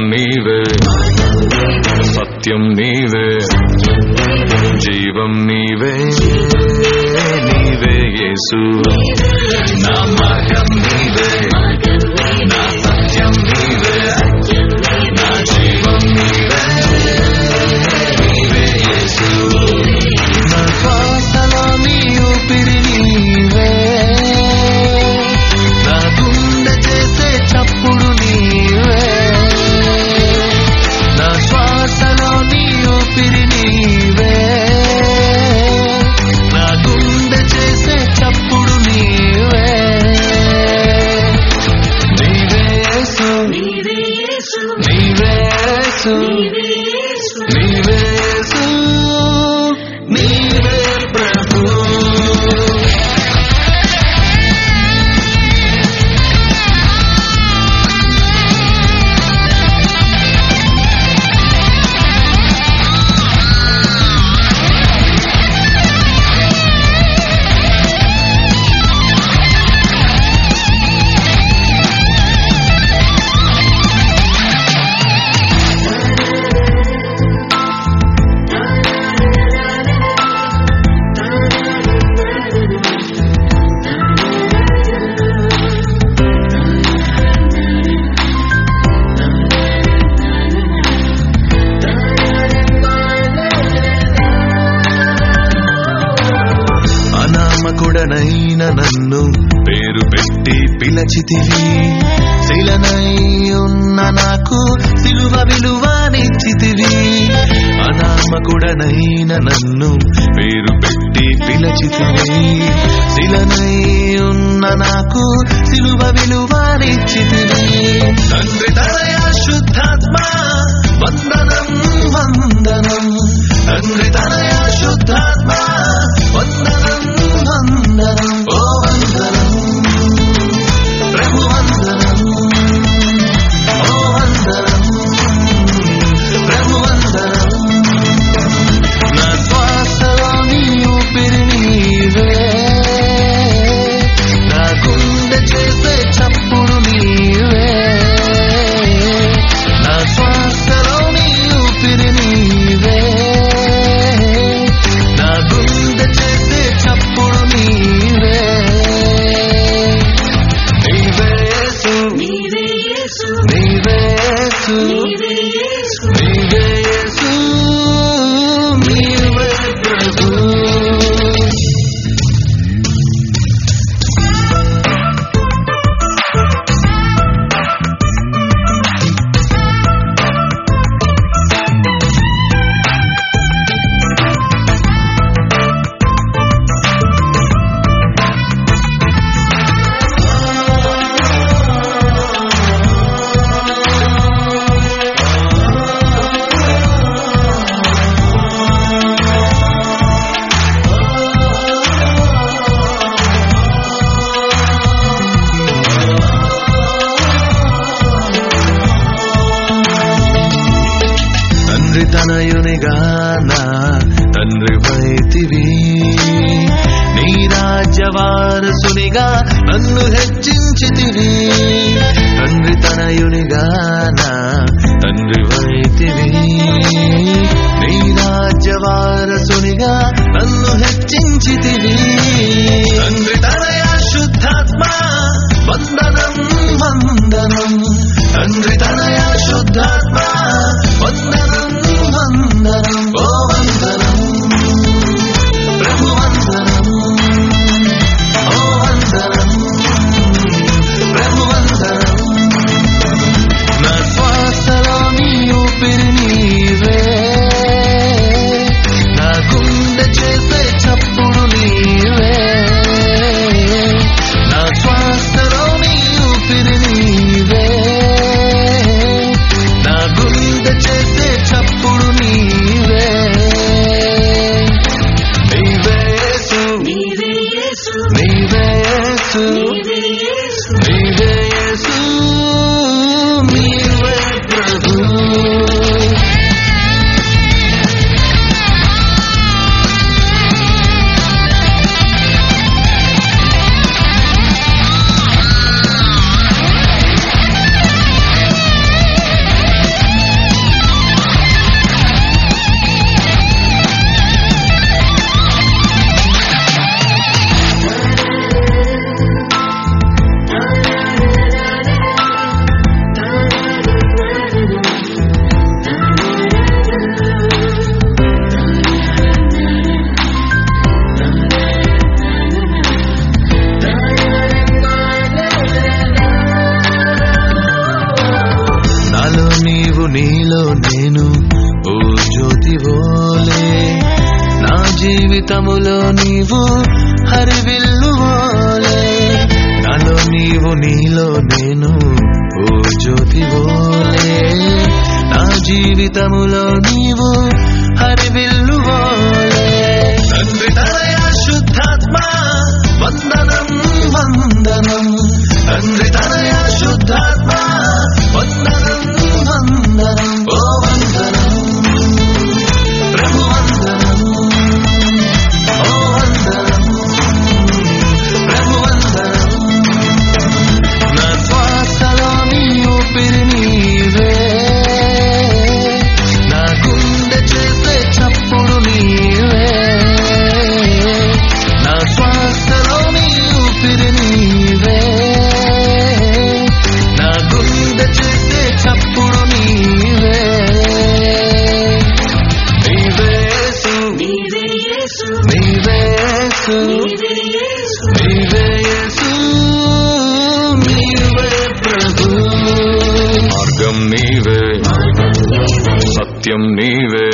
నీవే, సత్యం నీవే, జీవం నీవే, నీవే యేసు. నా మార్గం నీవే, నా సత్యం నీవే, నా జీవం నీవే, నీవే యేసు. నా శ్వాసలో నీ ఊపిరి నీవే, నా గుండె చేసే చప్పుడు నీవే. నా శ్వాసలో నీ ఊపిరి నీవే, నా గుండె చేసే చప్పుడు నీవే. నీవే యేసు, నీవే యేసు, నీవే యేసు, నీవే యేసు, నీవే ప్రభు. అనామకుడనైన నన్ను పేరు పెట్టి పిలచితివి, శిలనై ఉన్న నాకు సిలువ విలువనిచ్చితివి. అనామకుడనైన నన్ను పేరు పెట్టి పిలచితివి, శిలనై ఉన్న నాకు సిలువ విలువనిచ్చితివి. తండ్రి తనయ శుద్ధాత్మ వందనం వందనం, తండ్రి తనయ శుద్ధాత్మ వందనం వందనం. ఓ వందనం ప్రభు వందనం, ఓ వందనం ప్రభు వందనం. నా శ్వాసలో నీ ఊపిరి నీవే, నా గుండె చేసే చప్పుడు నీవే. నా శ్వాసలో నీ ఊపిరి నీవే, నా గుండె చేసే చప్పుడు నీవే. నీవే యేసు, నీవే యేసు, నీవే యేసు, నీవే యేసు, నీవే ప్రభు. తండ్రి తనయునిగా నా తండ్రి వైతివి, నీ రాజ్య వారసునిగా నన్ను హెచ్చించితివి. తండ్రి తనయునిగా నా తండ్రి వైతివి, నీ రాజ్య వారసునిగా నన్ను హెచ్చించితివి. తండ్రి తనయ శుద్ధాత్మ వందనం వందనం, తండ్రి తనయ శుద్ధాత్మ వందనం వందనం. ఓ వందనం ప్రభు వందనం, ఓ వందనం ప్రభు వందనం. నా శ్వాసలో నీ ఓ జ్యోతివోలే నా జీవితములో నీవు హరివిల్లువోలే నాలో నీవు నీలో నేను ఓ జ్యోతివోలే నా జీవితములో నీవు హరివిల్లువోలే తండ్రి తనయ శుద్ధాత్మ వందనం వందనం తండ్రి తనయ శుద్ధాత్మ వందనం వందనం ఓ వందనం ప్రభు వందనం ఓ వందనం ప్రభు వందనం నా శ్వాసలో నీ ఊపిరి నీవే నా గుండె చేసే చప్పుడు నీవే నా శ్వాసలో నీ ఊపిరి నీవే నా గుండె చేసే చప్పుడు నీవే నీవే యేసు నీవే యేసు నీవే యేసు నీవే ప్రభు మార్గం నీవే సత్యం నీవే